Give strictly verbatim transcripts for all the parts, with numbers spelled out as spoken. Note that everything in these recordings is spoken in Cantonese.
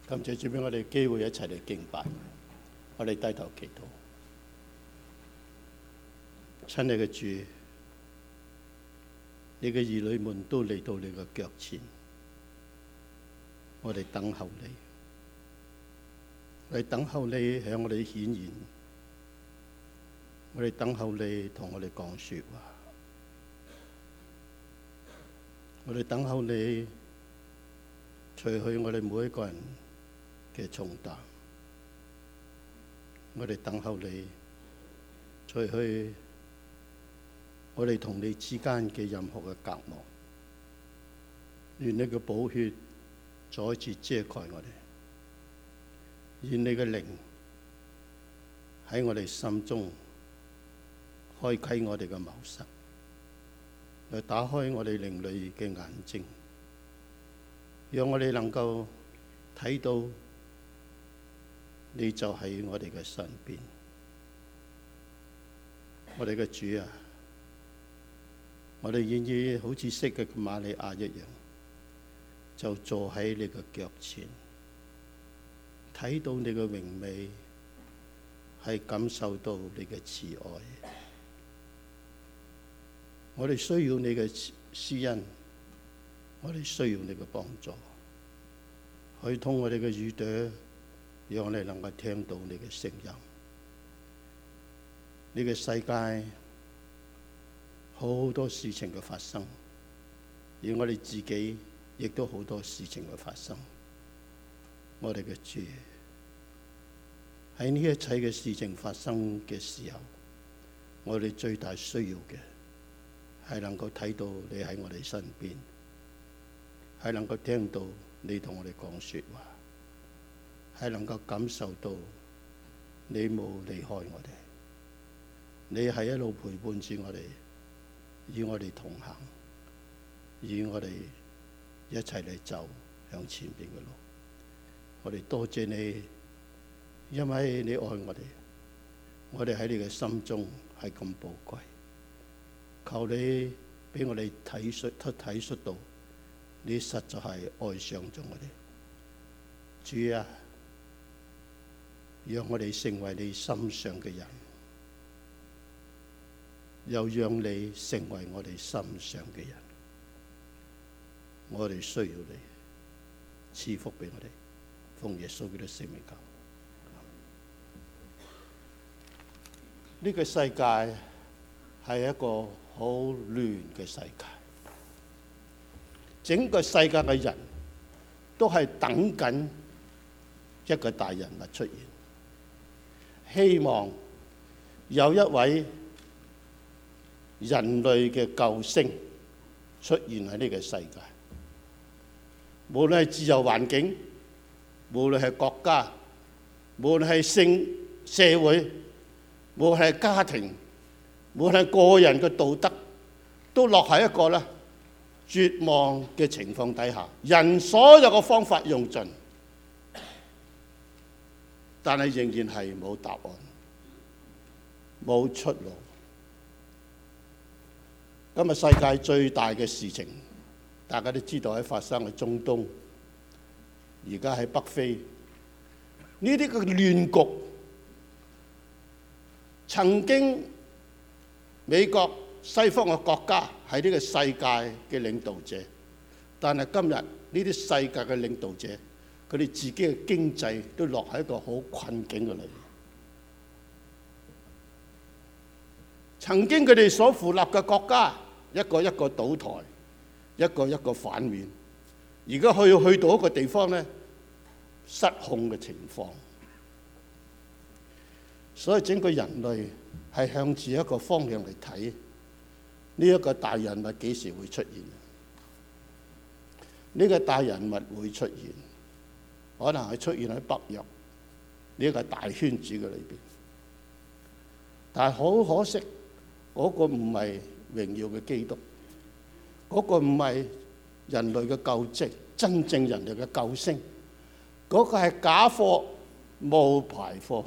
感謝主俾我哋機會一齊嚟敬拜，我哋低頭祈禱。親愛嘅主，你嘅兒女們都嚟到你嘅腳前，我哋等候你，我哋等候你向我哋顯現，我哋等候你同我哋講說話，我哋等候你除去我哋每一個人嘅重擔，我哋等候你除去我哋同你之間嘅任何嘅隔膜，願你嘅寶血再次遮蓋我哋，願你嘅靈喺我哋心中開啟我哋嘅眸室，嚟打開我哋靈裏嘅眼睛，讓我哋能夠睇到你就喺我哋嘅身邊。我哋嘅主啊，我哋願意好似昔日嘅瑪利亞一樣，就坐喺你嘅腳前，睇到你嘅榮美，係感受到你嘅慈愛。我哋需要你嘅施恩，我哋需要你嘅幫助，可以通過我哋嘅耳朵，讓我哋能夠聽到你嘅聲音。呢個世界好多事情嘅發生，而我哋自己亦都好多事情嘅發生。我哋嘅主，喺呢一切嘅事情發生嘅時候，我哋最大需要嘅係能夠睇到你喺我哋身邊，係能夠聽到你同我哋講說話，係能夠感受到你冇離開我哋，你係一路陪伴住我哋，與我哋同行，與我哋一齊嚟走向前邊嘅路。我哋多謝你，因為你愛我哋，我哋喺你嘅心中係咁寶貴。求你俾我哋體恤體恤到，你實在係愛上咗我哋。主啊，讓我哋成為你心上嘅人，又讓你成為我哋心上嘅人。我哋需要你賜福俾我哋，奉耶穌基督聖名求。呢個世界係一個好亂嘅世界，整個世界嘅人都係等緊一個大人物出現，希望有一位人類嘅救星出現喺呢個世界。無論係自由環境，無論係國家，無論係性社會，無論係家庭，無論係個人嘅道德，都落喺一個咧絕望嘅情況底下，人所有嘅方法用盡，但係仍然係冇答案，冇出路。今日世界最大嘅事情，大家都知道喺發生喺中東，而家喺北非，呢啲嘅亂局，曾經美國西方嘅國家係呢個世界嘅領導者，但係今日呢啲世界嘅領導者，佢哋自己嘅經濟都落喺一個好困境嘅裏面。曾經佢哋所扶立嘅國家，一個一個倒台，一個一個反面，而家去去到一個地方咧，失控嘅情況。所以整個人類係向住一個方向嚟睇，呢一個大人物幾時會出現？呢個大人物會出現，可能係出現喺北約呢一個大圈子嘅裏邊。但係好可惜，嗰個唔係榮耀嘅基督，嗰個唔係人類嘅救濟，真正人類嘅救星，嗰個係假貨、冒牌貨。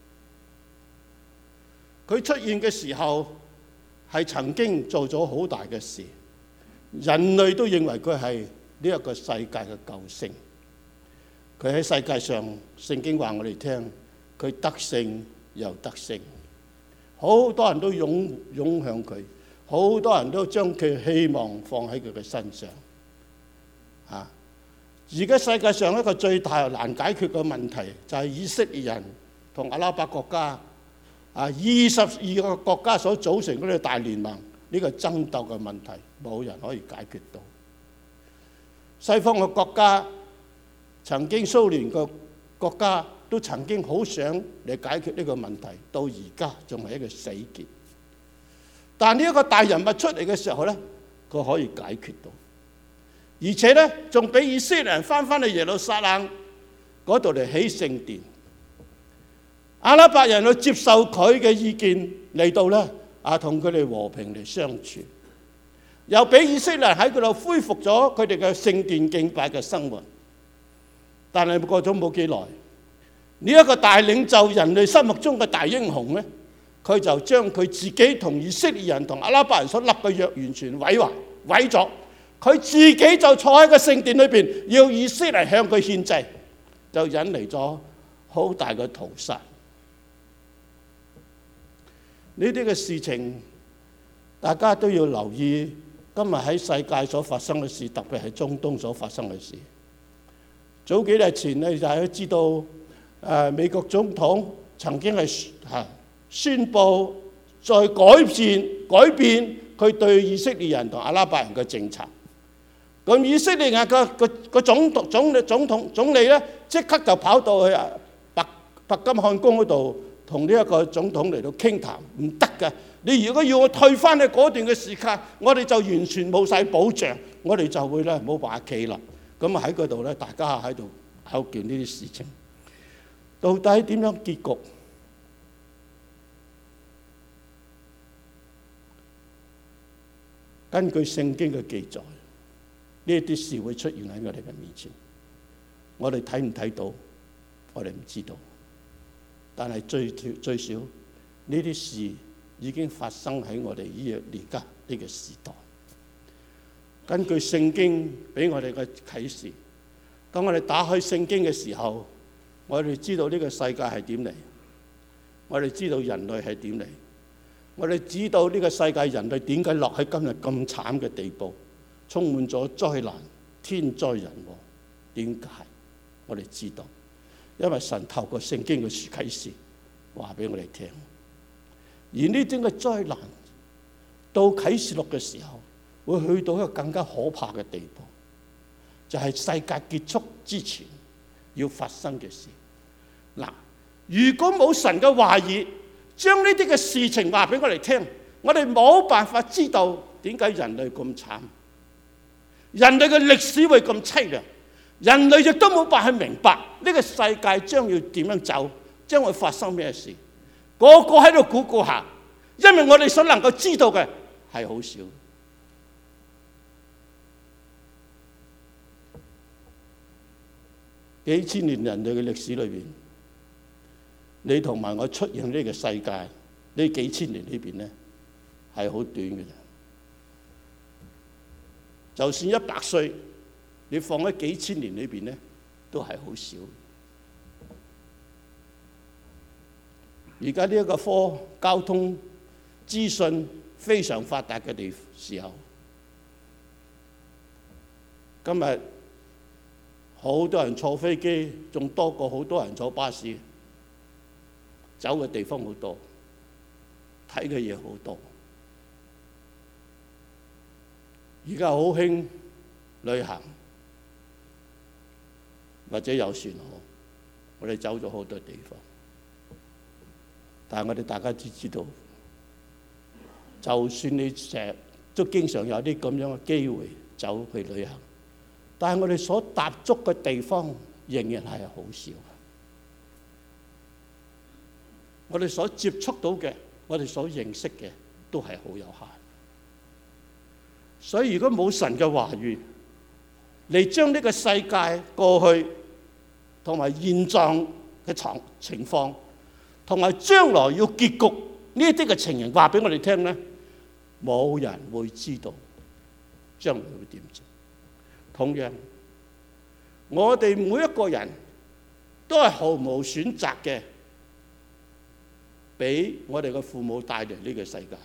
佢出現嘅時候係曾經做咗好大嘅事，人類都認為佢係呢一個世界嘅救星。 佢喺世界上，聖經話我哋聽，佢得勝又得勝，好多人都湧湧向佢，好多人都將佢希望放喺佢嘅身上。啊！而家世界上一個最大難解決嘅問題就係以色列人同阿拉伯國家啊，二十二個國家所組成嗰啲大聯盟，呢個爭鬥嘅問題冇人可以解決到。西方嘅國家，曾經蘇聯嘅國家都曾經好想嚟解決呢個問題，到而家仲係一個死結。但呢一個大人物出嚟嘅時候咧，佢可以解決到。而且咧，仲俾以色列人翻返去耶路撒冷嗰度嚟起聖殿。阿拉伯人去接受佢嘅意見嚟到咧，啊，同佢哋和平嚟相處，又俾以色列人喺嗰度恢復咗佢哋嘅聖殿敬拜嘅生活。但係過咗冇幾耐，呢一個大領袖，人類心目中嘅大英雄咧，佢就將佢自己同以色列人同阿拉伯人所立嘅約完全毀壞毀咗。佢自己就坐喺個聖殿裏邊，要以色列向佢獻祭，就引嚟咗好大嘅屠殺。呢啲嘅事情，大家都要留意。今日喺世界所發生嘅事，特別係中東所發生嘅事。早幾日前咧，大家知道，誒美國總統曾經係嚇宣布再改變改變佢對以色列人同阿拉伯人嘅政策。咁以色列人個個個總統總理總統總理咧，即刻就跑到去白白金漢宮嗰度，同呢一個總統嚟到傾談。唔得㗎，你如果要我退翻去嗰段嘅時間，我哋就完全冇晒保障，我哋就會咧冇辦法企啦。咁啊喺嗰度咧，大家喺度拗撬呢啲事情，到底點樣結局？根據聖經嘅記載，呢啲事會出現喺我哋嘅面前，我哋睇唔睇到？我哋唔知道。但係最最少呢啲事已經發生喺我哋呢個而家呢個時代。根據聖經俾我哋嘅啟示，當我哋打開聖經嘅時候，我哋知道呢個世界係點嚟，我哋知道人類係點嚟，我哋知道呢個世界人類點解落喺今日咁慘嘅地步，充滿咗災難、天災人禍。點解？我哋知道，因為神透過聖經嘅啟示話俾我哋聽。而呢啲嘅災難到啟示錄嘅時候，會去到一個更加可怕嘅地步，就係世界結束之前要發生嘅事。嗱，如果冇神嘅話語，將呢啲嘅事情話俾我哋聽，我哋冇辦法知道點解人類咁慘，人類嘅歷史會咁淒涼，人類亦都冇辦法去明白呢個世界將要點樣走，將會發生咩事。個個喺度估估下，因為我哋所能夠知道嘅係好少。幾千年人類嘅歷史裏邊，你同埋我出現呢個世界呢幾千年裏邊咧，係好短嘅啫。就算一百歲，你放喺幾千年裏邊咧，都係好少。而家呢一個科交通資訊非常發達嘅地時候，今日好多人坐飛機，仲多過好多人坐巴士。走嘅地方好多，睇嘅嘢好多。而家好興旅行，或者有船河，我哋走咗好多地方。但係我哋大家都知道，就算你成日都經常有啲咁樣嘅機會走去旅行，但係我哋所踏足嘅地方仍然係好少。我哋所接觸到嘅，我哋所認識嘅，都係好有限。所以如果冇神嘅話語嚟將呢個世界過去同埋現狀嘅情況，同埋將來要結局呢啲嘅情形話俾我哋聽咧，冇人會知道將來會點做。同樣，我哋每一個人都係毫無選擇嘅，俾我哋嘅父母帶嚟呢個世界。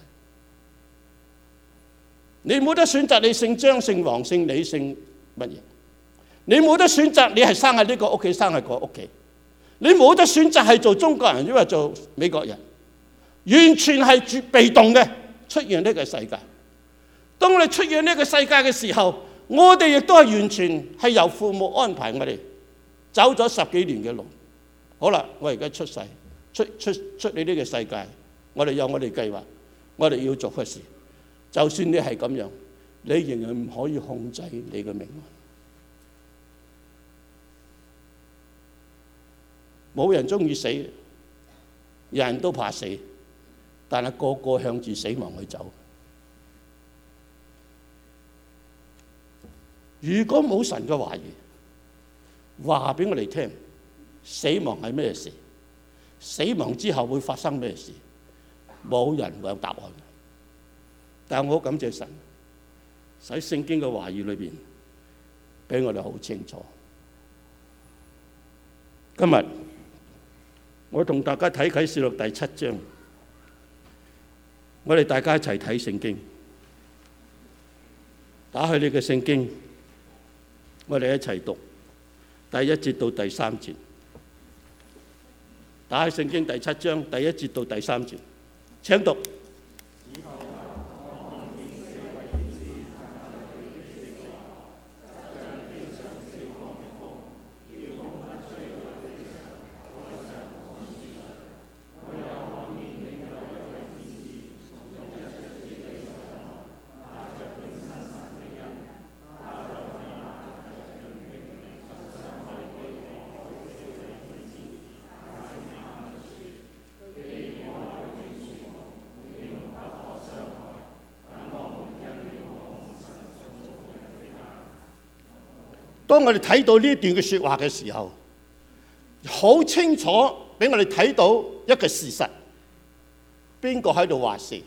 你冇得選擇你姓張、姓黃、姓李、姓乜嘢，你冇得選擇你係生喺呢個屋企，生喺嗰個屋企，你冇得選擇係做中國人，抑或做美國人，完全係絕被動嘅出現呢個世界。當我哋出現呢個世界嘅時候，我哋亦都係完全係由父母安排我哋走咗十幾年嘅路。好啦，我而家出世，出出出你呢個世界，我哋有我哋計劃，我哋要做嘅事。就算你係咁樣，你仍然唔可以控制你嘅命運。冇人中意死，人人都怕死，但係個個向住死亡去走。如果冇神嘅話語，話俾我哋聽，死亡係咩事？死亡之後會發生咩事？冇人會有答案。但係我好感謝神，喺聖經嘅話語裏邊，俾我哋好清楚。今日我同大家睇啟示錄第七章，我哋大家一齊睇聖經，打開你嘅聖經，我哋一齊讀第一節到第三節。打開聖經第七章第一節到第三節，請讀。當我哋睇到呢段嘅説話嘅時候，好清楚俾我哋睇到一個事實：邊個喺度話事？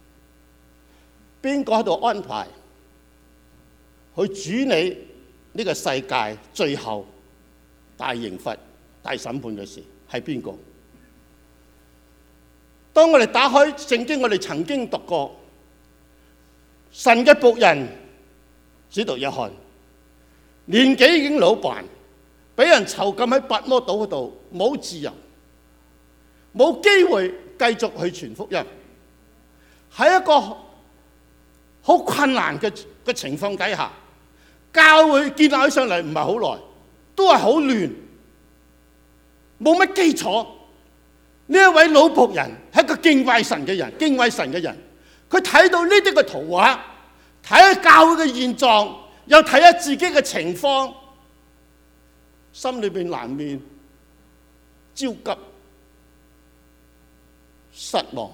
邊個喺度安排去主理呢個世界最後大刑罰、大審判嘅事？係邊個？當我哋打開聖經，我哋曾經讀過神嘅僕人使徒約翰。年紀已經老闆，俾人囚禁喺拔摩島嗰度，冇自由，冇機會繼續去傳福音，喺一個好困難嘅嘅情況底下，教會建立起上嚟唔係好耐，都係好亂，冇乜基礎。呢一位老僕人係一個敬畏神嘅人，敬畏神嘅人，佢睇到呢啲嘅圖畫，睇下教會嘅現狀，又睇下自己嘅情況，心裏邊難免焦急、失望。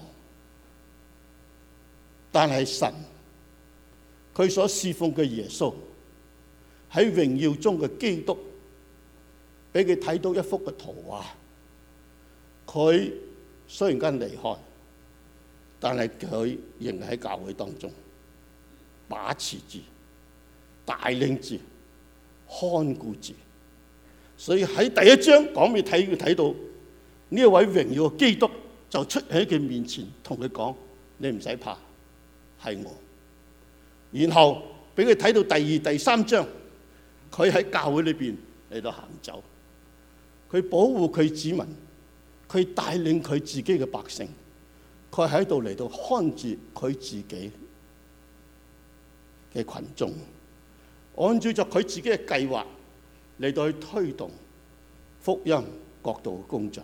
但係神，佢所侍奉嘅耶穌喺榮耀中嘅基督，俾佢睇到一幅嘅圖畫。佢雖然間離開，但係佢仍喺教會當中把持住、帶領住、看顧住。所以喺第一章講俾睇，佢睇到呢一位榮耀嘅基督就出喺佢面前，同佢講：你唔使怕，係我。然後俾佢睇到第二、第三章，佢喺教會裏邊嚟到行走，佢保護佢子民，佢帶領佢自己嘅百姓，佢喺度嚟到看住佢自己嘅群眾，按照咗佢自己嘅計劃嚟到去推動福音國度嘅工作。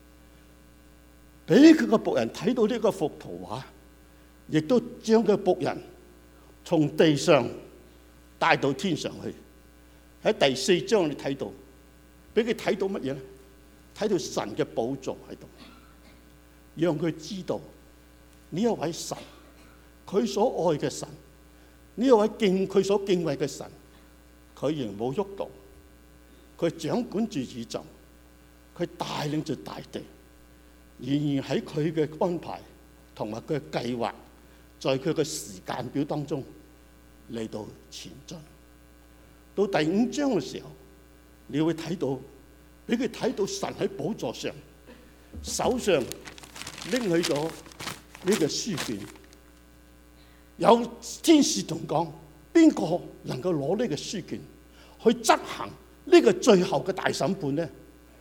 俾佢個僕人睇到呢個幅圖畫，亦都將佢僕人從地上帶到天上去。喺第四章你睇到，俾佢睇到乜嘢咧？睇到神嘅寶座喺度，讓佢知道呢一位神，佢所愛嘅神，呢一位敬佢所敬畏嘅神，佢仍冇喐到，佢掌管住宇宙，佢帶領住大地，仍然喺佢嘅安排同埋佢嘅計劃，在佢嘅時間表當中嚟到前進。到第五章嘅時候，你會睇到俾佢睇到神喺寶座上，手上拎起咗呢個書卷，有天使同講，邊個能夠攞呢個書卷去執行呢個最後嘅大審判呢？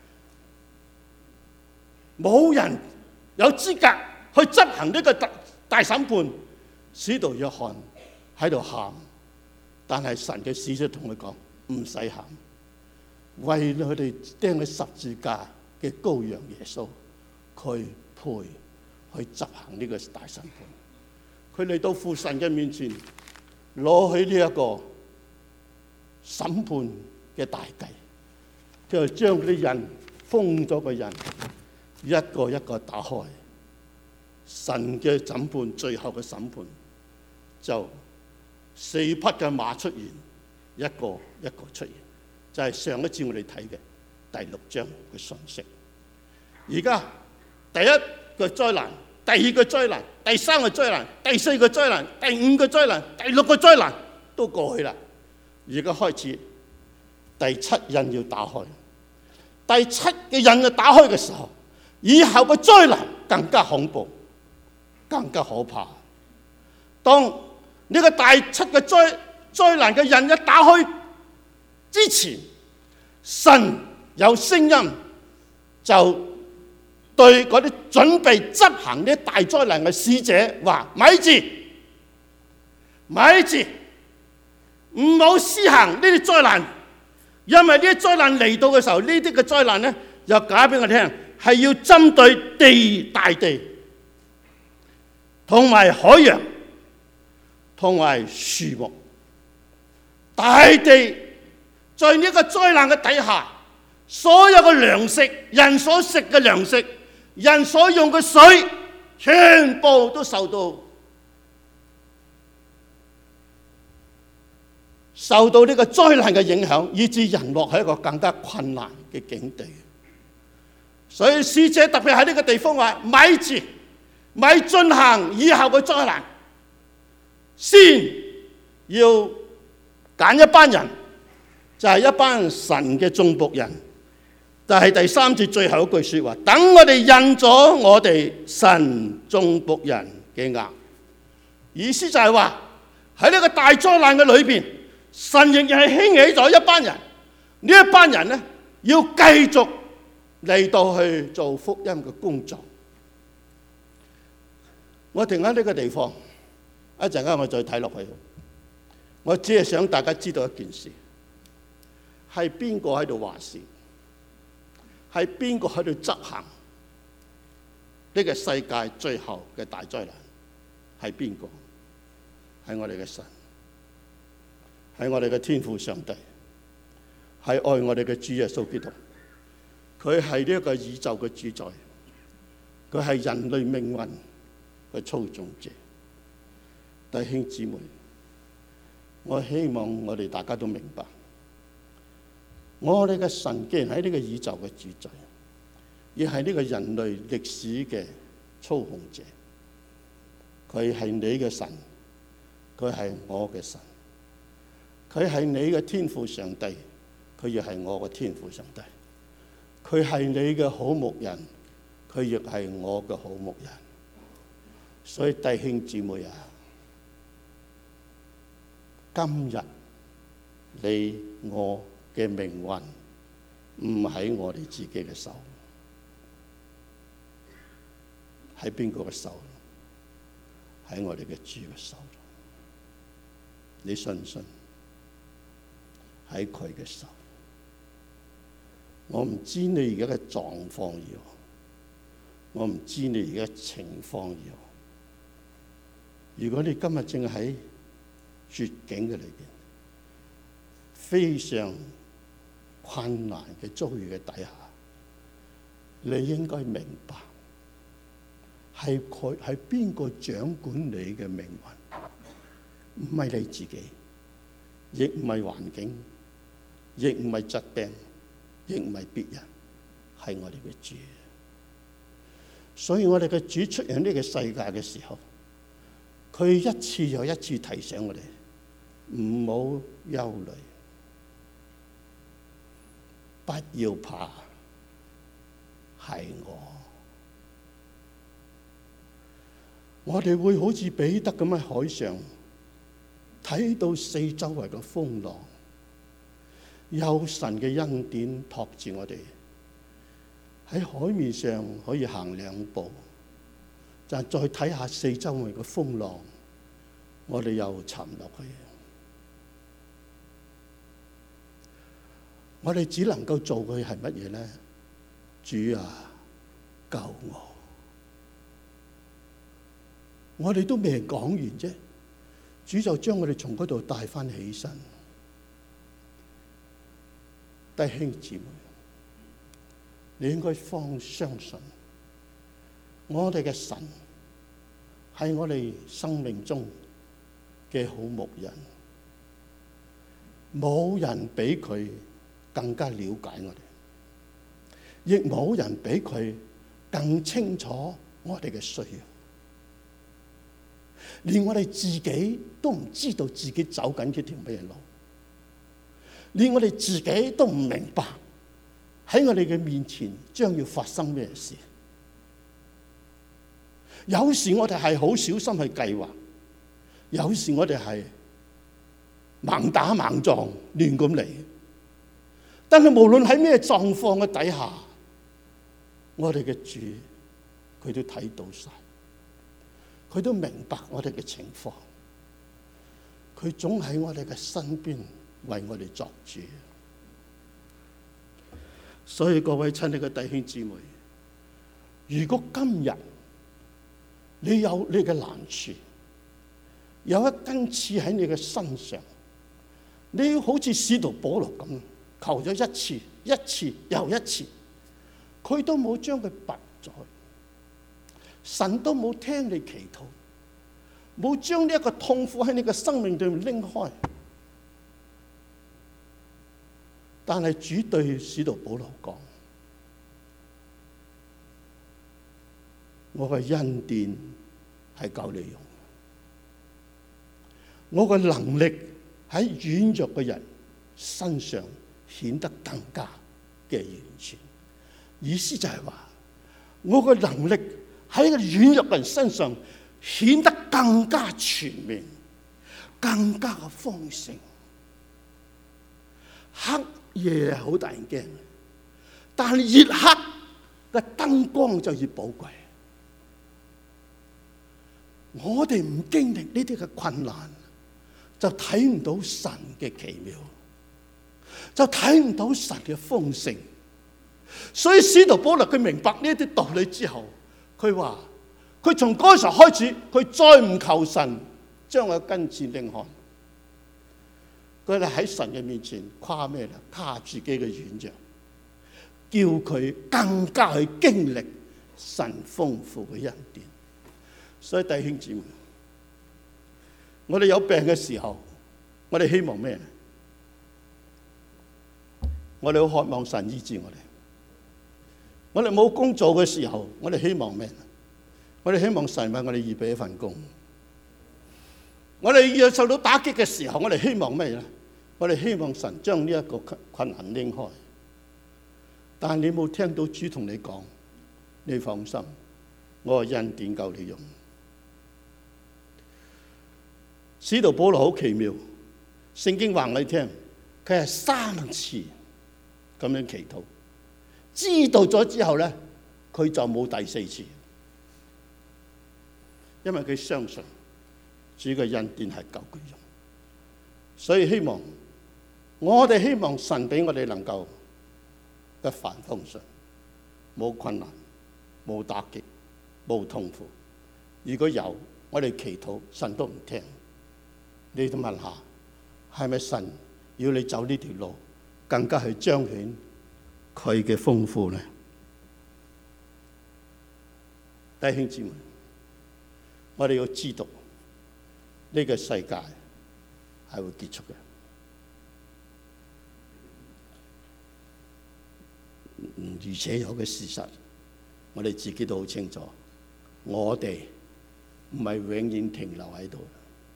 冇人有資格去執行呢個大大審判。使徒約翰喺度喊，但係神嘅使者同佢講，唔使喊，為佢哋釘喺十字架嘅羔羊耶穌，佢配去執行呢個大審判。佢嚟到父神嘅面前，攞起呢一個審判嘅大計，就將嗰啲人封咗嘅人一個一個打開。神嘅審判，最後嘅審判就四匹嘅馬出現，一個一個出現，就係上一次我哋睇嘅第六章嘅信息。而家第一個災難、第二個災難、第三個災難、第四個災難、第五個災難、第六個災難都過去啦。而家開始第七印要打開，第七嘅印要打開嘅時候，以後嘅災難更加恐怖，更加可怕。當呢個第七嘅災災難嘅印一打開之前，神有聲音就對嗰啲準備執行呢大災難嘅使者話：咪住，咪住，唔好施行呢啲災難，因為呢啲災難嚟到嘅時候，呢啲嘅災難咧又講俾我聽，係要針對地大地同埋海洋同埋樹木。大地在呢個災難嘅底下，所有嘅糧食，人所食嘅糧食，人所用嘅水，全部都受到受到呢個災難嘅影響，以致人落喺一個更加困難嘅境地。所以使者特別喺呢個地方話：咪住，咪進行以後嘅災難，先要揀一班人，就係、是、一班神嘅眾僕人。但係第三節最後一句說話：等我哋印咗我哋神眾僕人嘅額。意思就係話喺呢個大災難嘅裏邊，神仍然係興起咗一班人，呢一班人咧要繼續嚟到去做福音嘅工作。我停喺呢個地方，一陣間我再睇落去。我只係想大家知道一件事，係邊個喺度話事？係邊個喺度執行呢個世界最後嘅大災難？係邊個？係我哋嘅神，係我哋嘅天父上帝，係愛我哋嘅主耶穌基督。佢係呢一個宇宙嘅主宰，佢係人類命運嘅操縱者。弟兄姊妹，我希望我哋大家都明白，我哋嘅神既然喺呢個宇宙嘅主宰，亦係呢個人類歷史嘅操控者。佢係你嘅神，佢係我嘅神，佢係你嘅天父上帝，佢亦係我嘅天父上帝。佢係你嘅好牧人，佢亦係我嘅好牧人。所以弟兄姊妹啊，今日你我嘅命運唔喺我哋自己嘅手，喺邊個嘅手？喺我哋嘅主嘅手。你信唔信？喺佢嘅手。我唔知你而家嘅狀況如何，我唔知你而家情況如何。如果你今日正喺絕境嘅裏邊，非常困難嘅遭遇嘅底下，你應該明白係佢係邊個掌管你嘅命運，唔係你自己，亦唔係環境，亦唔係疾病，亦唔係別人，係我哋嘅主。所以我哋嘅主出現呢個世界嘅時候，佢一次又一次提醒我哋唔好憂慮，不要怕， 係我。我哋會好似彼得咁喺海上睇到四周圍嘅風浪，有神嘅恩典托住我哋喺海面上可以行兩步，就再睇下四周圍嘅風浪，我哋又沉落去。我哋只能夠做嘅係乜嘢呢？主啊，救我！我哋都未講完啫，主就將我哋從嗰度帶翻起身。弟兄姊妹，你應該方相信，我哋嘅神係我哋生命中嘅好牧人，冇人比佢更加了解我哋，亦冇人比佢更清楚我哋嘅需要。連我哋自己都唔知道自己走緊呢條咩路，連我哋自己都唔明白喺我哋嘅面前將要發生咩事。有時我哋係好小心去計劃，有時我哋係猛打猛撞亂咁嚟。但係無論喺咩狀況嘅底下，我哋嘅主佢都睇到晒，佢都明白我哋嘅情況，佢總喺我哋嘅身邊為我哋作主。所以各位親愛嘅弟兄姊妹，如果今日你有你嘅難處，有一根刺喺你嘅身上，你要好似使徒保羅咁求咗一次一次又一次，佢都冇將佢拔咗，神都冇聽你祈禱，冇將呢一個痛苦喺你嘅生命裏面拎開。但係主對使徒保羅講：我嘅恩典係夠你用，我嘅能力喺軟弱嘅人身上顯得更加嘅完全。意思就係話，我嘅能力喺個軟弱嘅人身上顯得更加全面，更加嘅豐盛。黑夜好大人驚，但係越黑嘅燈光就越寶貴。我哋唔經歷呢啲嘅困難，就睇唔到神嘅奇妙，就睇唔到神嘅豐盛。所以使徒保羅佢明白呢啲道理之後，佢話佢從嗰時候開始，佢再唔求神將我根刺拎開。佢哋喺神嘅面前誇咩咧？誇自己嘅軟弱，叫佢更加去經歷神豐富嘅恩典。所以弟兄姊妹，我哋有病嘅時候，我哋希望咩？我哋好渴望神醫治我哋。我哋冇工做嘅時候，我哋希望咩？我哋希望神為我哋預備一份工。我哋要受到打擊嘅時候，我哋希望咩咧？我哋希望神將呢一個困難拎開。但係你冇聽到主同你講，你放心，我嘅恩典夠你用。使徒保羅好奇妙，聖經話你聽，佢係三次咁樣祈禱，知道咗之後咧，佢就冇第四次，因為佢相信主嘅恩典係夠佢用。所以希望我哋希望神俾我哋能夠一帆風順，冇困難，冇打擊，冇痛苦。如果有，我哋祈禱神都唔聽。你都問下，係咪神要你走呢條路，更加去彰顯佢嘅豐富呢？弟兄姊妹，我哋要知道呢個世界係會結束嘅。而且有嘅事實，我哋自己都好清楚，我哋唔係永遠停留喺度。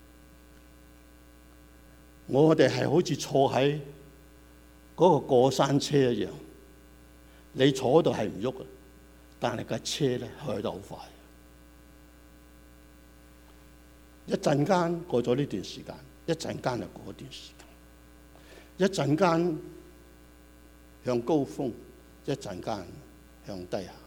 我哋係好似坐喺嗰個過山車一樣，你坐喺度係唔喐嘅， 但係架車咧開得好快。一陣間過咗呢段時間，一陣間就過一段時間，一陣間向高峰，一陣間向低下。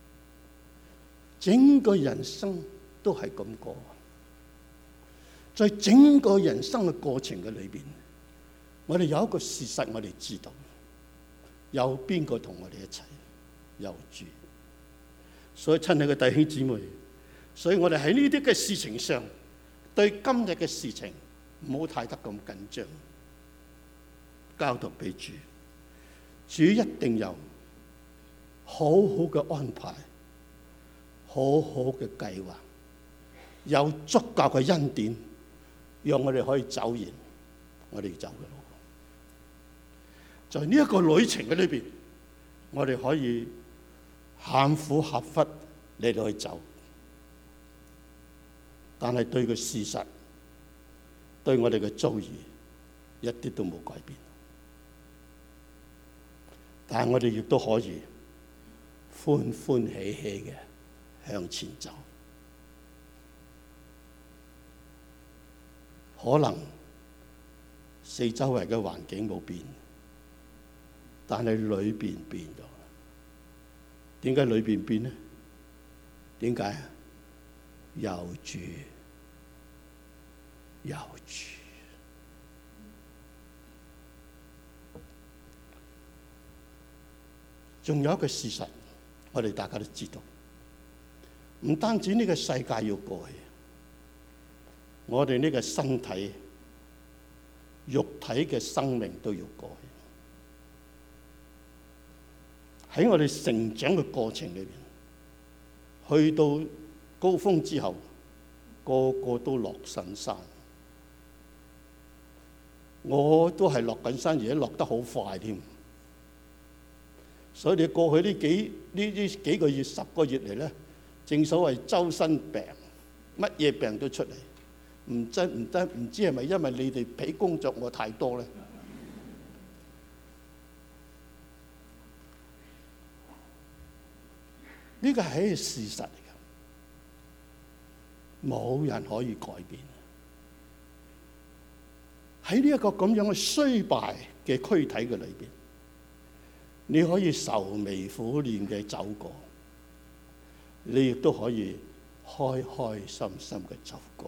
整個人生都係咁過。在整個人生嘅過程嘅裏邊，我哋有一個事實，我哋知道有邊個同我哋一齊，有主。所以親愛嘅弟兄姊妹，所以我哋喺呢啲嘅事情上，對今日嘅事情唔好太得咁緊張，交託俾主。主一定有好好嘅安排，好好嘅計劃，有足夠嘅恩典，讓我哋可以走完我哋要走嘅路。在呢一個旅程嘅裏邊，我哋可以喊苦喊忽嚟到去走，但係對個事實，對我哋嘅遭遇一啲都冇改變。但係我哋亦都可以歡歡喜喜嘅向前走。可能四周圍嘅環境冇變，但係裏邊變咗。點解裏邊變呢？點解啊？有主，有主。仲有一個事實，我哋大家都知道，唔單止呢個世界要過去，我哋呢個身體、肉體嘅生命都要過去。喺我哋成長嘅過程裏邊，去到高峰之後，個個都落神山。我都係落緊山，而且落得好快添。所以你過去呢幾呢呢幾個月、十個月嚟咧，正所謂周身病，乜嘢病都出嚟。唔真唔得，唔知係咪因為你哋俾工作我太多咧？呢個係一個事實嚟嘅，冇人可以改變。喺呢一個咁樣嘅衰敗嘅軀體嘅裏邊，你可以愁眉苦臉嘅走過，你亦都可以開開心心嘅走過。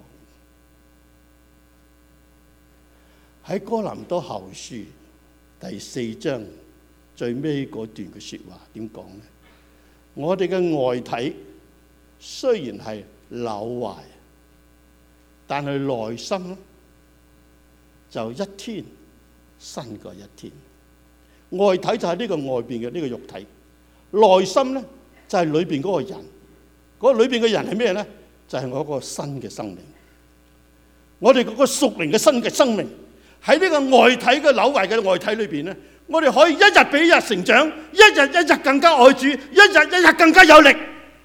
喺哥林多後書第四章最尾嗰段嘅説話點講呢？我哋嘅外體雖然係朽壞，但係內心咧就一天新過一天。外體就係呢個外邊嘅呢個肉體，內心咧就係裏邊嗰個人。嗰個裏邊嘅人係咩咧？就係我一個新嘅生命。我哋嗰個屬靈嘅新嘅生命喺呢個外體嘅朽壞嘅外體裏邊咧，我哋可以一日比一日成長，一日一日更加愛主，一日一日更加有力。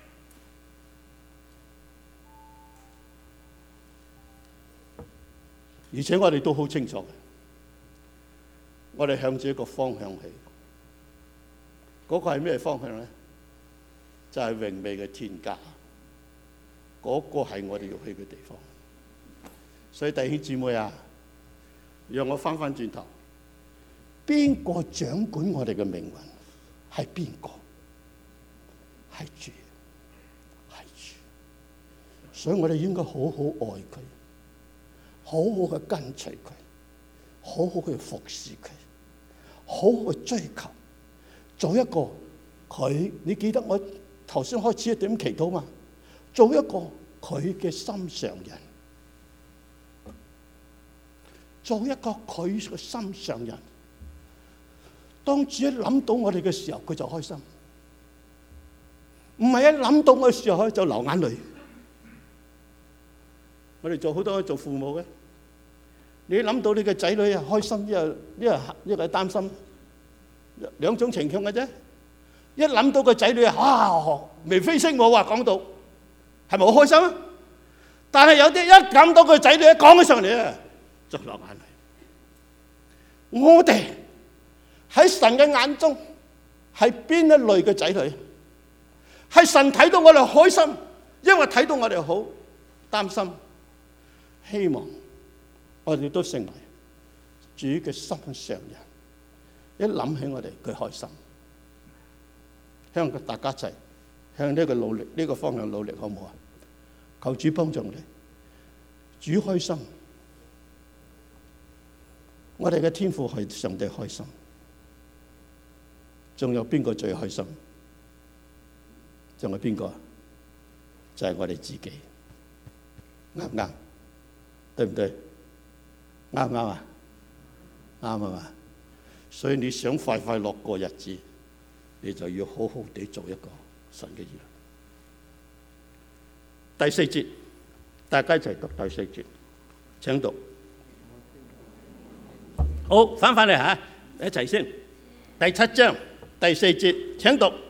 而且我哋都好清楚嘅，我哋向住一個方向去，嗰個係咩方向咧？就係榮美嘅天家，嗰個係我哋要去嘅地方。所以弟兄姊妹啊，讓我翻翻轉頭，邊個掌管我哋嘅命運？係邊個？係主，係主。所以我哋應該好好愛佢，好好去跟隨佢，好好去服侍佢，好好去追求，做一個佢。你記得我頭先開始點祈禱嘛？做一個佢嘅心上人，做一個佢嘅心上人。當主一諗到我哋嘅時候，佢就開心；唔係一諗到我嘅時候，就流眼淚。我哋做好多做父母嘅，你諗到你嘅仔女啊開心，一係一係一係擔心，兩種情況嘅啫。一諗到個仔女啊眉飛色舞，話講到係咪好開心啊？但係有啲一諗到個仔女一講起上嚟啊，就流眼淚。我哋喺神嘅眼中係邊一類嘅仔女？ 係神睇到我哋開心，因為睇到我哋好擔心，希望我哋都成為主嘅心上人。一諗起我哋，佢開心，向大家一齊向呢個努力，呢個方向努力，好唔好啊？求主幫助我哋，主開心，我哋嘅天父係上帝開心，仲有邊個最開心？仲有邊個？就係我哋自己，啱唔啱？對唔對？啱唔啱啊？啱啊嘛！所以你想快快樂過日子，你就要好好地做一個神嘅兒女。第四節，大家一齊讀第四節，請讀。好，翻返嚟嚇，一齊先。第七章第四節，請讀。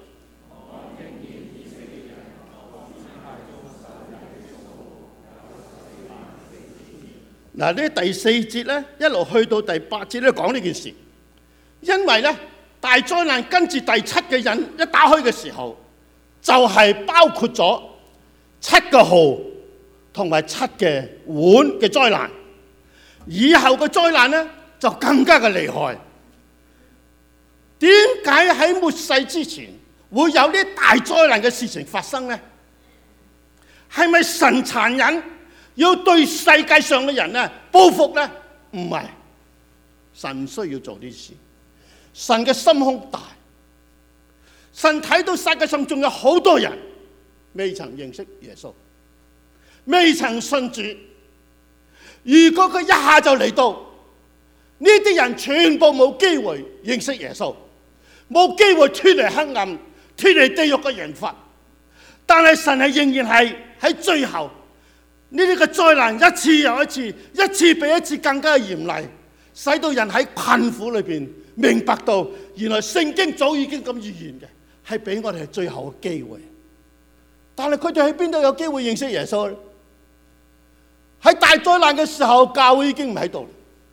嗱，呢第四節咧，一路去到第八節咧，講呢件事。因為咧，大災難跟住第七嘅印一打開嘅時候，就係、是、包括咗七個號同埋七嘅碗嘅災難。以後嘅災難咧就更加嘅厲害。點解喺末世之前會有啲大災難嘅事情發生咧？係咪神殘忍要對世界上嘅人咧報復咧？唔係，神唔需要做呢啲事。神嘅心胸大，神睇到世界上仲有好多人未曾認識耶穌，未曾信主。如果佢一下就嚟到，呢啲人全部冇機會認識耶穌，冇機會脫離黑暗、脫離地獄嘅刑罰。但係神係仍然係喺最後，呢啲嘅災難一次又一次，一次比一次更加嚴厲，使到人喺困苦裏邊明白到，原來聖經早已經咁預言嘅，係俾我哋係最後嘅機會。但係佢哋喺邊度有機會認識耶穌咧？喺大災難嘅時候，教會已經唔喺度，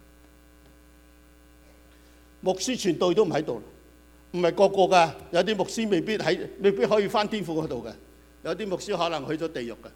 牧師傳道都唔喺度，唔係個個噶，有啲牧師未必喺，未必可以翻天父嗰度嘅，有啲牧師可能去咗地獄嘅。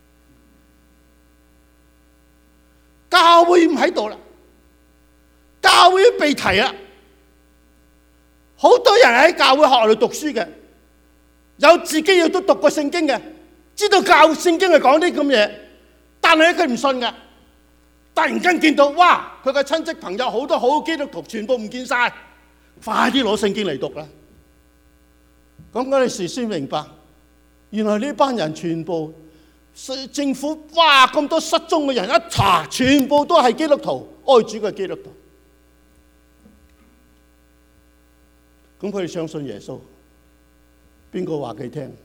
教會唔喺度啦，教會被提啦。好多人喺教會學校度讀書嘅，有自己亦都讀過聖經嘅，知道教聖經係講啲咁嘢，但係佢唔信㗎。突然間見到，哇！佢嘅親戚朋友好多好基督徒，全部唔見晒，快啲攞聖經嚟讀啦。咁我哋事先明白，原來呢班人全部政府哇咁多失蹤嘅人一查，全部都係基督徒，愛主嘅基督徒。咁佢哋相信耶穌，邊個話佢聽？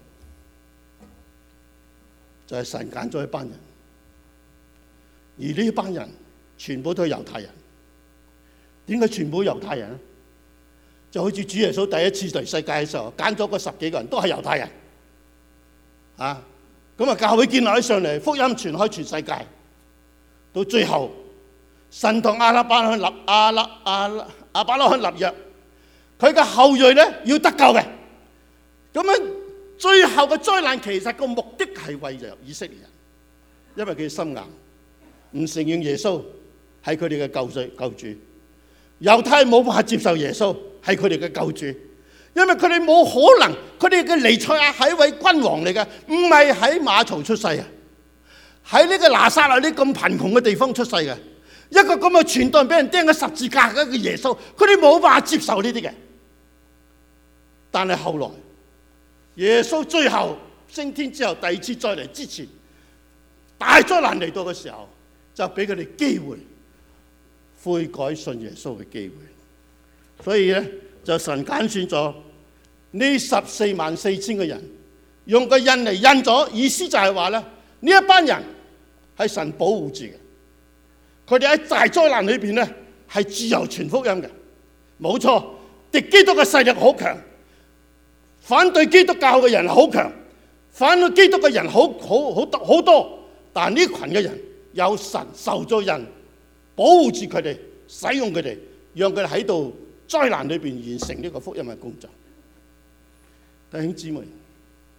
就係神揀咗一班人，而呢班人全部都係猶太人。點解全部猶太人咧？就好似主耶穌第一次嚟世界嘅時候，揀咗個十幾個人都係猶太人，啊！咁啊，教會建立起上嚟，福音傳開全世界，到最後神同亞伯拉罕立亞拉亞亞伯拉罕立約。佢嘅後裔咧要得救嘅，咁樣最後嘅災難其實個目的係為咗以色列人，因為佢心硬，唔承認耶穌係佢哋嘅救罪救主。猶太冇辦法接受耶穌係佢哋嘅救主，因為佢哋冇可能，佢哋嘅彌賽亞係一位君王嚟嘅，唔係喺馬槽出世嘅，喺呢個拿撒勒呢咁貧窮嘅地方出世嘅，一個咁嘅傳道人俾人釘喺十字架嘅一個耶穌，佢哋冇辦法接受呢啲嘅。但係後來耶穌最後升天之後，第二次再嚟之前，大災難嚟到嘅時候，就俾佢哋機會悔改信耶穌嘅機會。所以咧，就神揀選咗呢十四萬四千個人，用個印嚟印咗，意思就係話咧，呢一班人係神保護住嘅，佢哋喺大災難裏邊咧係自由傳福音嘅，冇錯。敵基督嘅勢力好強。反對基督教嘅人好強，反對基督嘅人好好好多好多，但係呢群嘅人有神受咗人保護住佢哋，使用佢哋，讓佢哋喺度災難裏邊完成呢個福音嘅工作。弟兄姊妹，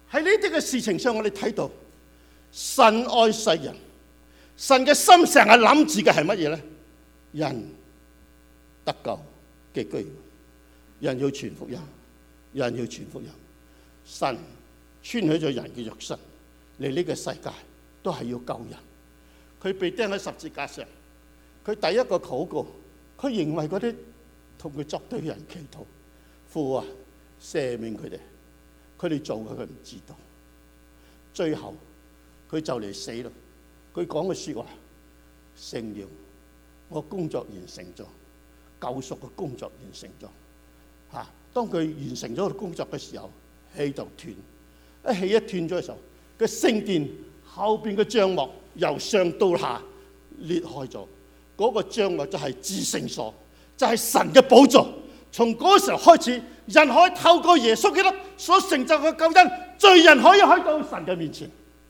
喺呢啲嘅事情上，我哋睇到神愛世人，神嘅心成日諗住嘅係乜嘢咧？人得救嘅機會，人要傳福音，人要傳福音。神穿起咗人嘅肉身嚟呢個世界，都係要救人。佢被釘喺十字架上，佢第一個禱告，佢認為嗰啲同佢作對嘅人祈禱，父啊，赦免佢哋，佢哋做嘅佢唔知道。最後佢就嚟死啦，佢講嘅説話成了，我工作完成咗，救贖嘅工作完成咗。嚇！當佢完成咗個工作嘅時候，氣就斷，一氣一斷咗嘅時候，個聖殿後邊嘅帳幕由上到下裂開咗，嗰、那個帳幕就係至聖所，就係、是、神嘅寶座。從嗰時候開始，人可以透過耶穌基督所成就嘅救恩，罪人可以去到神嘅面前，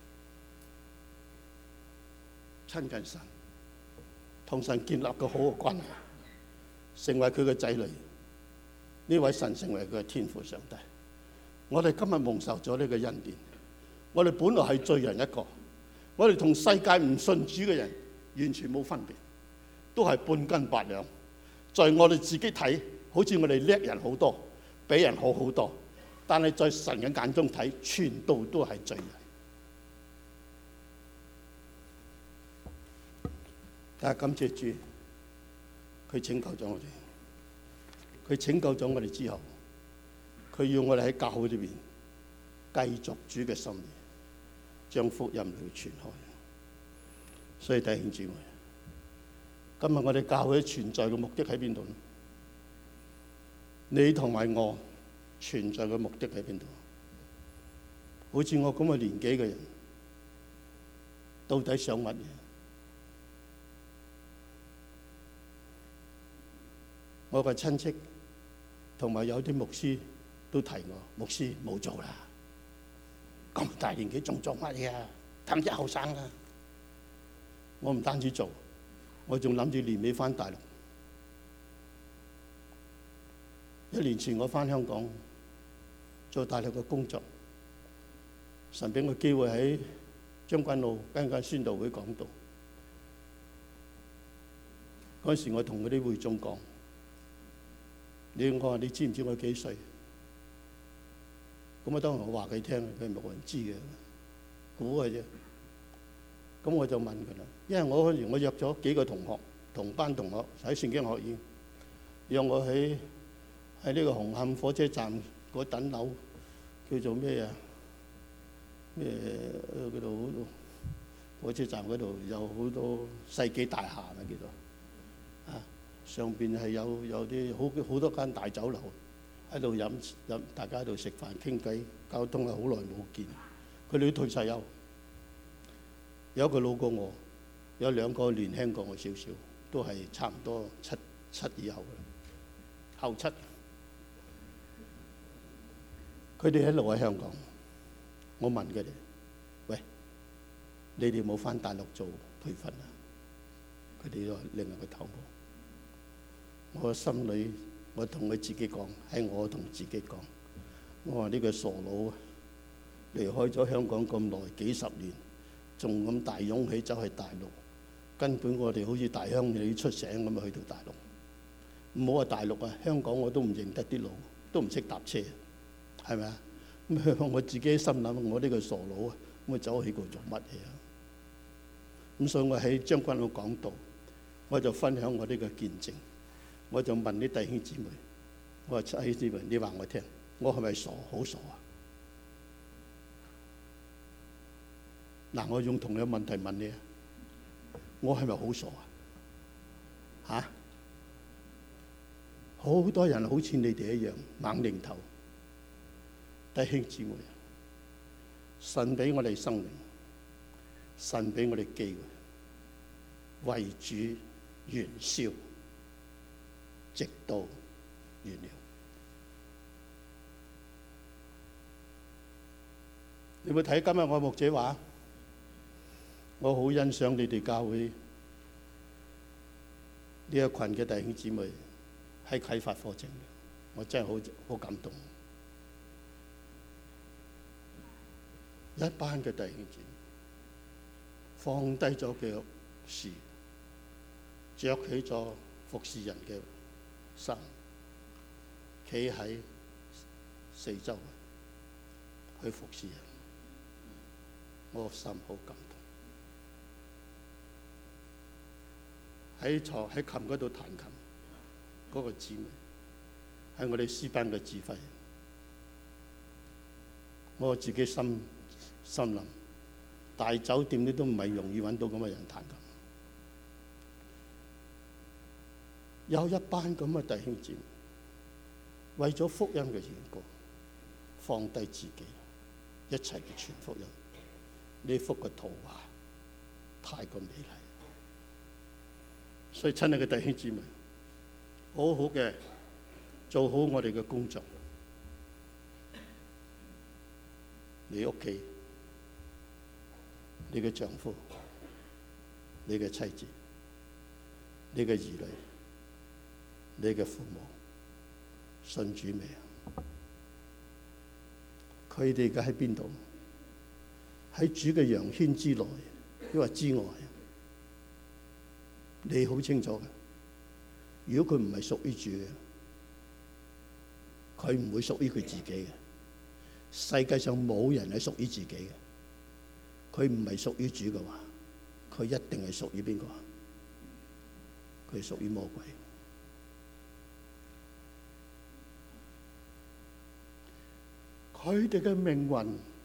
親近神，同神建立個好嘅關係，成為佢嘅仔女。呢位神成為佢嘅天父上帝。我哋今日蒙受咗呢個恩典，我哋本來係罪人一個，我哋同世界唔信主嘅人完全冇分別，都係半斤八兩。在我哋自己睇，好似我哋叻人好多，比人好好多，但係在神嘅眼中睇，全部都係罪人。但係感謝主，佢拯救咗我哋。佢拯救咗我哋之後，佢要我哋喺教會裏邊繼續主嘅心意，將福音去傳開。所以弟兄姊妹，今日我哋教會存在嘅目的喺邊度？你同埋我存在嘅目的喺邊度？好似我咁嘅年紀嘅人，到底想乜嘢？我個親戚同埋有啲牧師都提我，牧師冇做啦，咁大年紀仲做乜嘢啊？氹啲後生啊！我唔單止做，我仲諗住年尾翻大陸。一年前我翻香港做大陸嘅工作，神俾我機會喺將軍澳間間宣道會講道。嗰時我同嗰啲會眾講。你我話你知唔知我幾歲？咁啊，當然我話佢聽，佢冇人知嘅，估嘅啫。咁我就問佢啦，因為我嗰時我約咗幾個同學，同班同學喺聖經學院，約我喺喺呢個紅磡火車站嗰等樓叫做咩啊？咩嗰度火車站嗰度有好多世紀大廈啊，叫做啊。上邊係有有啲好好多間大酒樓喺度飲飲，大家喺度食飯傾偈，交通係好耐冇見。佢哋都退晒休，有一個老過我，有兩個年輕過我少少，都係差唔多七七以後嘅後七。佢哋喺度喺香港，我問佢哋：喂，你哋冇返大陸做培訓啊？佢哋都另外個頭部。我心裏，我同佢自己講，喺我同自己講，我話呢個傻佬離開咗香港咁耐幾十年，仲咁大勇氣走去大陸，根本我哋好似大鄉里出省咁啊去到大陸。唔好話大陸啊，香港我都唔認得啲路，都唔識搭車，係咪啊？咁我自己心諗，我呢個傻佬啊，咁啊走去嗰度做乜嘢啊？咁所以我喺將軍澳講道，我就分享我呢個見證。我就問啲弟兄姊妹，我話弟兄姊妹，你話我聽，我係咪傻？好傻啊！嗱，我用同樣問題問你啊，我係咪好傻啊？嚇！好多人好似你哋一樣猛擰頭。弟兄姊妹，神俾我哋生命，神俾我哋機會，為主燃燒。直到完了。你會睇今日我牧者話，我好欣賞你哋教會呢一群嘅弟兄姊妹喺啟發課程嘅，我真係好好感動。 一班嘅弟兄姊妹放低咗嘅事，着起咗服侍人嘅衫，企喺四周圍去服侍人，我心好感動。喺坐喺琴嗰度彈琴嗰個姊妹係我哋詩班嘅指揮，我自己心心諗，大酒店你都唔係容易揾到咁嘅人彈琴，有一班咁嘅弟兄姊妹為咗福音嘅緣故，放低自己，一齊嘅傳福音。呢幅嘅圖畫太過美麗，所以親愛嘅弟兄姊妹，好好嘅做好我哋嘅工作。你屋企，你嘅丈夫，你嘅妻子，你嘅兒女，你嘅父母信主未啊？佢哋嘅喺邊度？喺主嘅羊圈之內，抑或之外？你好清楚嘅。如果佢唔係屬於主嘅，佢唔會屬於佢自己嘅。世界上冇人係屬於自己嘅。佢唔係屬於主嘅話，佢一定係屬於邊個？佢係屬於魔鬼。佢哋嘅命運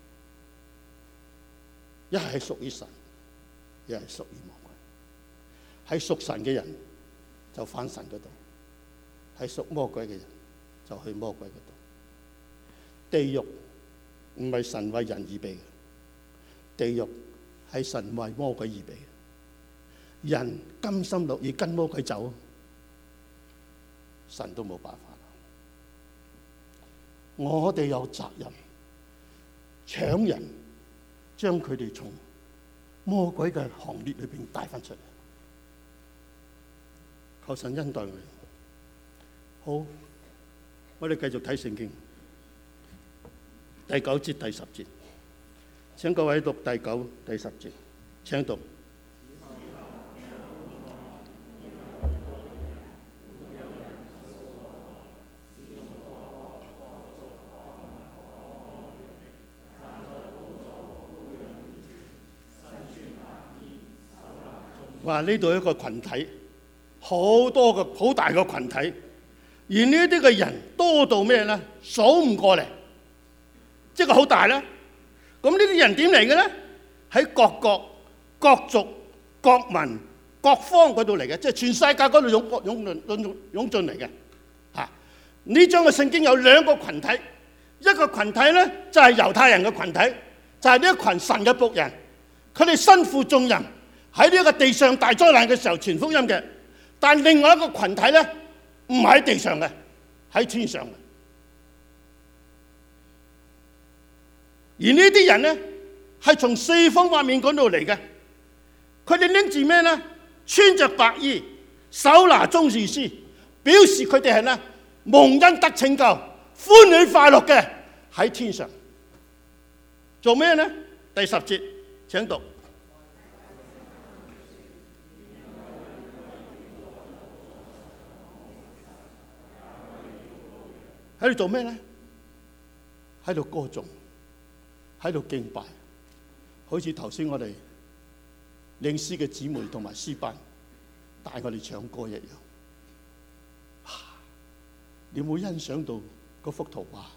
一係屬於神，一係屬於魔鬼。係屬神嘅人就返神嗰度，係屬魔鬼嘅人就去魔鬼嗰度。地獄唔係神為人而備嘅，地獄係神為魔鬼而備嘅。人甘心樂意跟魔鬼走，神都冇辦法。我哋有責任搶人，將佢哋從魔鬼嘅行列裏邊帶翻出嚟。求神恩待我哋。好，我哋繼續睇聖經第九節第十節，請各位讀第九、第十節，請讀。話呢度一個群體，好多個好大個群體，而呢啲嘅人多到咩咧？數唔過嚟，即係好大啦。咁呢啲人點嚟嘅咧？喺各國、各族、各民、各方嗰度嚟嘅，即係全世界嗰度湧湧湧湧進嚟嘅。嚇！呢張嘅聖經有兩個群體，一個群體咧就係猶太人嘅群體，就係呢一群神嘅僕人，佢哋身負重任。喺呢一個地上大災難嘅時候傳福音嘅，但另外一個群體咧唔喺地上嘅，喺天上嘅。而呢啲人咧係從四方八面嗰度嚟嘅，佢哋拎住咩咧？穿着白衣，手拿棕樹枝，表示佢哋係咧蒙恩得拯救、歡喜快樂嘅喺天上。做咩咧？第十節請讀。喺度做咩咧？喺度歌頌，喺度敬拜，好似頭先我哋領詩嘅姊妹同埋詩班帶我哋唱歌一樣。你有冇欣賞到嗰幅圖畫？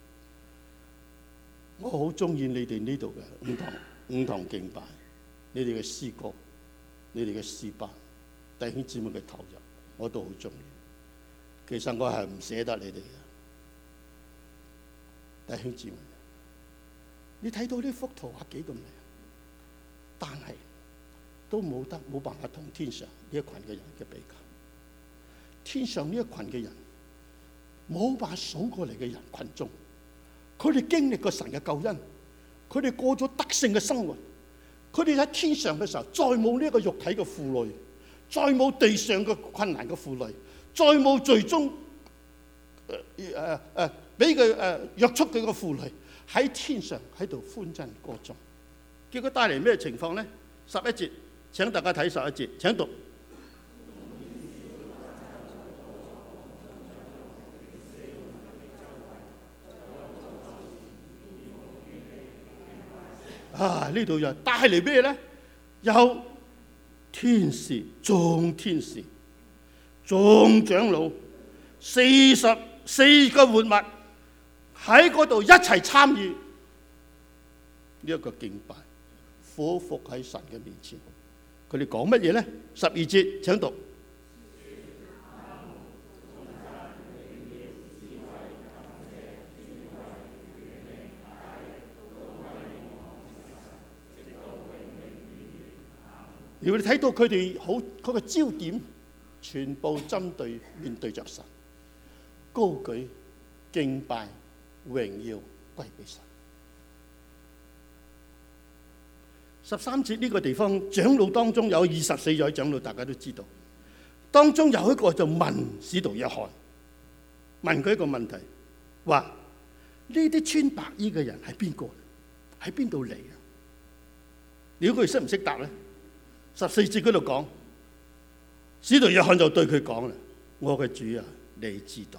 我好中意你哋呢度嘅五堂五堂敬拜，你哋嘅詩歌，你哋嘅詩班，弟兄姊妹嘅投入，我都好中意。其實我係唔捨得你哋嘅。弟兄姊妹，你睇到呢幅圖畫幾咁靚，但係都冇得冇辦法同天上呢一群嘅人嘅比較。天上呢一群嘅人冇辦法數過嚟嘅人群眾，佢哋經歷過神嘅救恩，佢哋過咗得勝嘅生活，佢哋喺天上嘅時候，再冇呢一個肉體嘅負累，再冇地上嘅困難嘅負累，再冇最終誒誒誒。俾佢誒約束佢個負累， 喺天上喺度歡欣歌頌。結果帶嚟咩情況呢？十一節，請大家睇十一節，請讀。啊！呢度又帶嚟咩呢？有天使、眾天使、眾長老、四十四個活物喺嗰度一齊參與呢一個敬拜，俯伏喺神嘅面前。佢哋講乜嘢呢？十二節請讀。如果你睇到佢哋好嗰個焦點，全部針對面對着神，高舉敬拜榮耀歸俾神。十三節呢個地方，長老當中有二十四位長老，大家都知道。當中有一個就問使徒約翰，問佢一個問題，話呢啲穿白衣嘅人係邊個？喺邊度嚟啊？你估佢識唔識答咧？十四節嗰度講，使徒約翰就對佢講啦：我嘅主啊，你知道。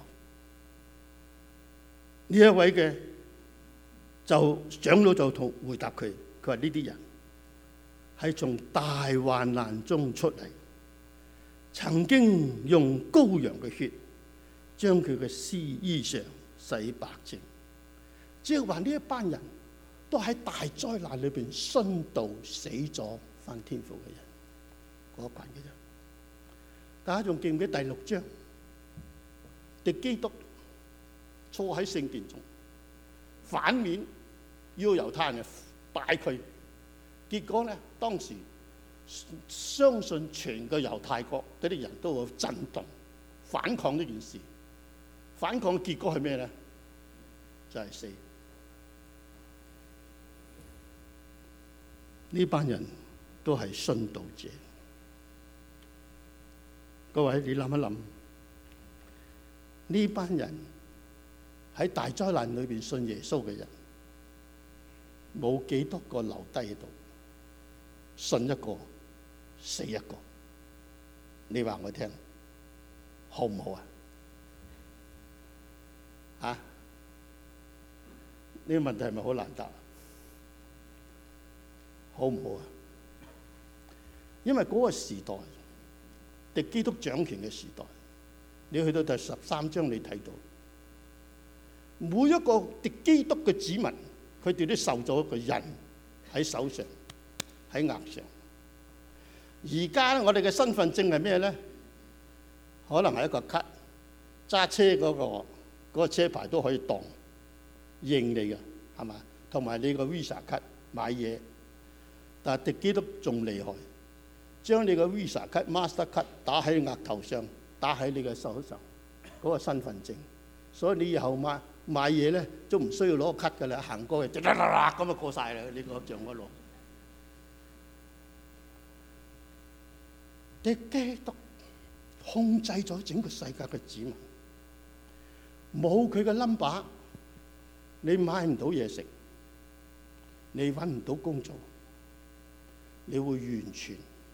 呢一位嘅就長老就同回答佢，佢話呢啲人係從大患難中出嚟，曾經用羔羊嘅血將佢嘅絲衣裳洗白淨。即係話呢一班人都喺大災難裏邊殉道死咗，返天父嘅人。嗰一群嘅啫，大家仲記唔記得第六章？敵基督坐喺聖殿中，反面要猶太人拜佢，結果咧當時相信全個猶太國嗰啲人都會震動反抗呢件事，反抗嘅結果係咩咧？就係死。呢班人都係殉道者。各位，你諗一諗，呢班人喺大災難裏邊信耶穌嘅人，冇幾多個留低喺度，信一個死一個。你話我聽，好唔好啊？啊？呢個問題係咪好難答？好唔好啊？因為嗰個時代，敵基督掌權嘅時代，你去到第十三章，你睇到每一個敵基督嘅子民，佢哋都受咗一個印喺手上，喺額上。而家我哋嘅身份證係咩咧？可能係一個卡，揸車嗰個嗰個車牌都可以當認你嘅，係嘛？同埋你個 Visa 卡買嘢，但係敵基督仲厲害。將你個 Visa 卡、Master 卡打喺額頭上，打喺你嘅手上，嗰、那個身份證。所以你以後買買嘢咧，都唔需要攞個卡㗎啦，行過去，啦啦啦咁就過晒啦。你個像嗰度，敵基督控制咗整個世界嘅子民，冇佢嘅 number， 你買唔到嘢食，你揾唔到工作，你會完全。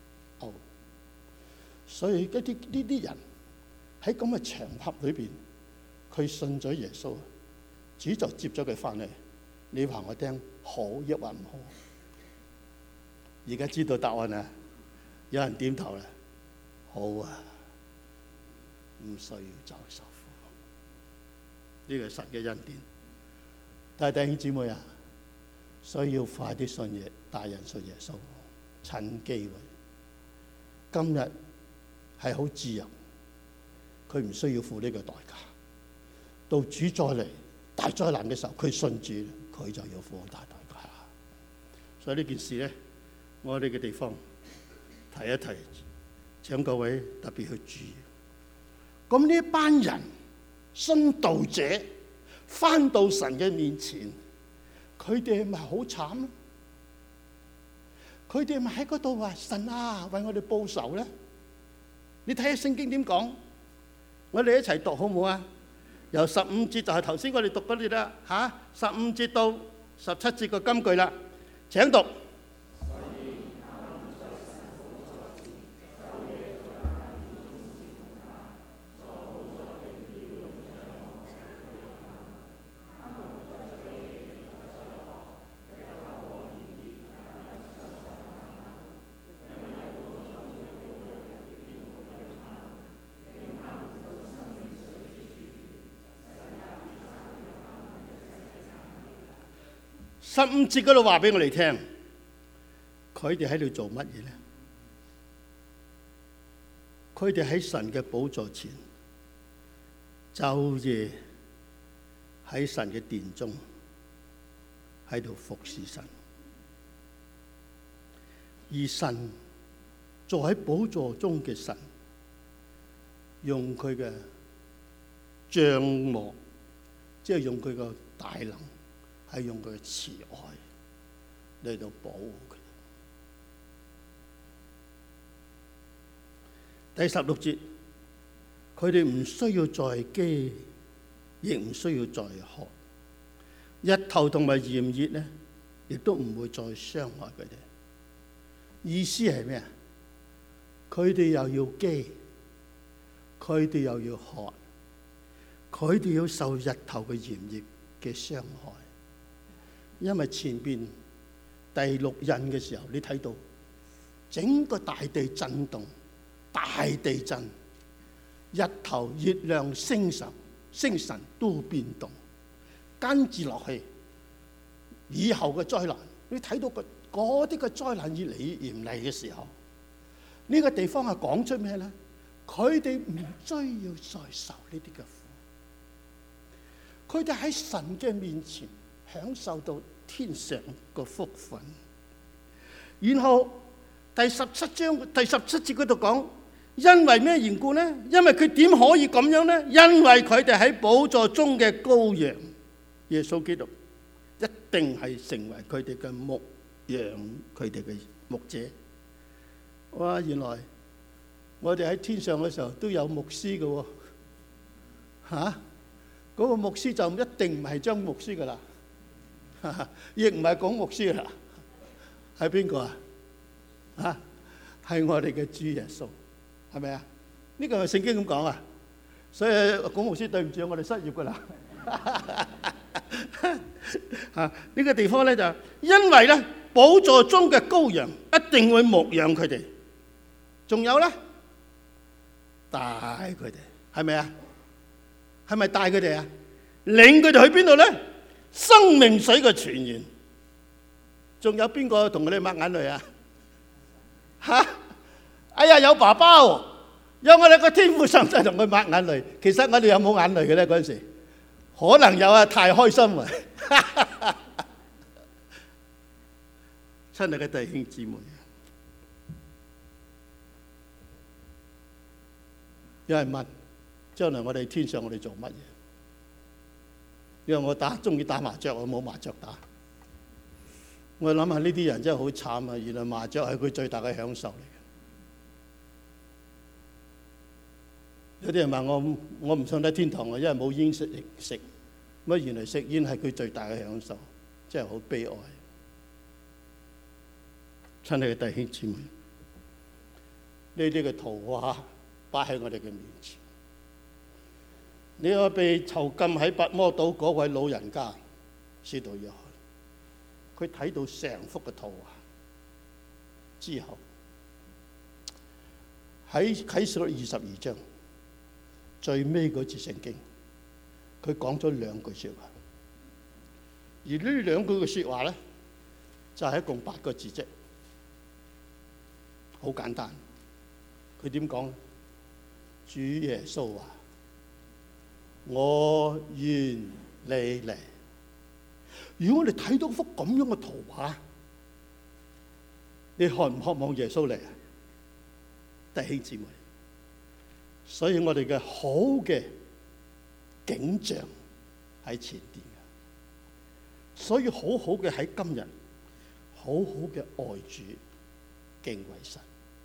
所以嗰啲呢啲人喺咁嘅場合裏邊，佢信咗耶穌，主就接咗佢翻嚟。你話我聽，好抑或唔好？而家知道答案啦，有人點頭啦，好啊，唔需要再受苦。呢個係神嘅恩典。但係弟兄姊妹啊，需要快啲信耶，帶人信耶穌，趁機會。今日係好自由，佢唔需要付呢個代價。到主再嚟大災難嘅時候，佢信主，佢就要付好大代價。所以呢件事咧，我哋嘅地方提一提，請各位特別去注意。咁呢一班人殉道者返到神嘅面前，佢哋係咪好慘咧？佢哋咪喺嗰度話：神啊，為我哋報仇咧！你睇下聖經點講，我哋一齊讀好唔好啊？ 由十五節就係頭先我哋讀嗰啲啦嚇，十五節到十七節嘅金句啦。請讀。十五節嗰度話俾我哋聽，佢哋喺度做乜嘢咧？佢哋喺神嘅寶座前，晝夜喺神嘅殿中喺度服侍神，而神坐喺寶座中嘅神，用佢嘅帳幕，即係用佢嘅大能。係用佢嘅慈愛嚟到保護佢。第十六節，佢哋唔需要再飢，亦唔需要再渴。日頭同埋炎熱咧，亦都唔會再傷害佢哋。意思係咩啊？佢哋又要飢，佢哋又要渴，佢哋要受日頭嘅炎熱嘅傷害。因為前邊第六印嘅時候，你睇到整個大地震動，大地震，日頭、月亮、星辰、星辰都變動。跟住落去，以後嘅災難，你睇到個嗰啲嘅災難越嚟越嚴厲嘅時候，呢個地方係講出咩咧？佢哋唔需要再受呢啲嘅苦，佢哋喺神嘅面前享受到天上個福分。然後第十七章第十七節嗰度講，因為咩緣故呢？因為佢點可以咁樣呢？因為佢哋喺寶座中嘅羔羊耶穌基督一定係成為佢哋嘅牧羊，佢哋嘅牧者。哇！原來我哋喺天上嘅時候都有牧師嘅喎，嚇、啊！嗰個牧師就一定唔係張牧師噶啦。亦唔係講牧師啦，係邊個啊？啊，係我哋嘅主耶穌，係咪啊？呢個係聖經咁講啊，所以講牧師對唔住，我哋失業噶啦。啊，呢個地方咧就因為咧寶座中嘅羔羊一定會牧養佢哋，仲有咧帶佢哋，係咪啊？係咪帶佢哋啊？領佢哋去邊度咧？生命水嘅泉源，仲有邊個同我哋抹眼淚啊？嚇！哎呀，有爸爸喎，有我哋個天父上帝同佢抹眼淚。其實我哋有冇眼淚嘅咧？嗰陣時可能有啊，太開心啊！親愛嘅弟兄姊妹，有人問：將來我哋天上我哋做乜嘢？因為我打中意打麻雀，我冇麻雀打。我諗下呢啲人真係好慘啊！原來麻雀係佢最大嘅享受嚟嘅。有啲人話我我唔上得天堂啊，因為冇煙食食。乜原來食煙係佢最大嘅享受，真係好悲哀。親愛嘅弟兄姊妹，呢啲嘅圖畫擺喺我哋嘅面前。你個被囚禁喺拔摩島嗰位老人家，使徒約翰，佢睇到成幅嘅圖畫之後，喺啟示錄二十二章最尾嗰節聖經，佢講咗兩句説話，而呢兩句嘅説話咧，就係一共八個字啫，好簡單。佢點講？主耶穌話：我願你嚟。如果我哋睇到幅咁樣嘅圖畫，你渴唔渴望耶穌嚟啊？弟兄姊妹，所以我哋嘅好嘅景象喺前邊嘅，所以好好嘅喺今日，好好嘅愛主敬畏神。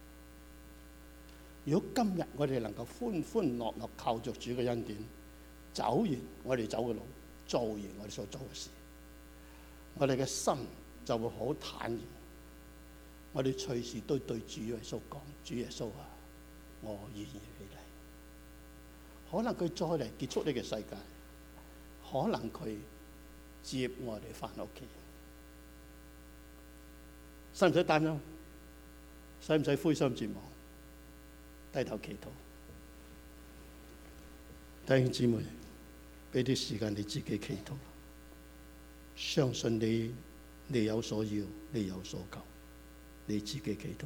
如果今日我哋能夠歡歡樂樂靠着主嘅恩典， 走完我哋走嘅路，做完我哋所做嘅事，我哋嘅心就會好坦然。我哋隨時都對主耶穌講：主耶穌啊，我願意起嚟。可能佢再嚟結束呢個世界，可能佢接我哋翻屋企，使唔使擔憂？使唔使灰心絕望？低頭祈禱。弟兄姊妹，俾啲時間你自己祈禱，相信你，你有所要，你有所求，你自己祈禱。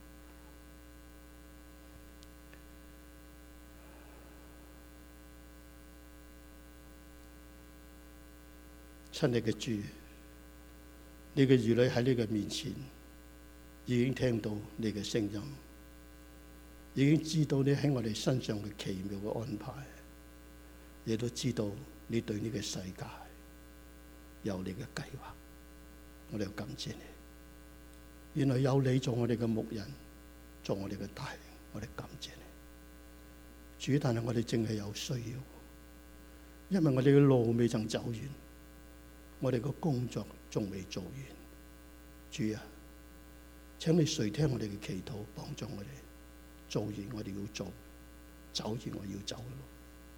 親愛嘅主，你嘅兒女喺你嘅面前已經聽到你嘅聲音，已經知道你喺我哋身上嘅奇妙嘅安排，亦都知道你對呢個世界有你嘅計劃。我哋要感謝你，原來有你做我哋嘅牧人，做我哋嘅帶領，我哋感謝你。主，但係我哋淨係有需要，因為我哋嘅路未曾走完，我哋嘅工作仲未做完。主啊，請你垂聽我哋嘅祈禱，幫助我哋做完我哋要做，走完我要走嘅路。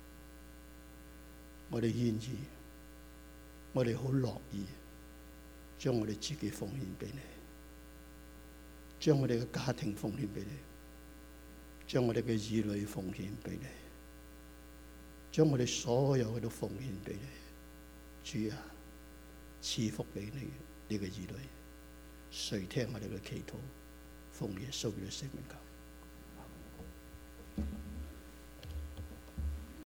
我哋願意，我哋好樂意將我哋自己奉獻俾你，將我哋嘅家庭奉獻俾你，將我哋嘅兒女奉獻俾你，將我哋所有嘅都奉獻俾你。主啊，賜福俾你你嘅兒女，垂聽我哋嘅祈禱，奉耶穌嘅聖名求。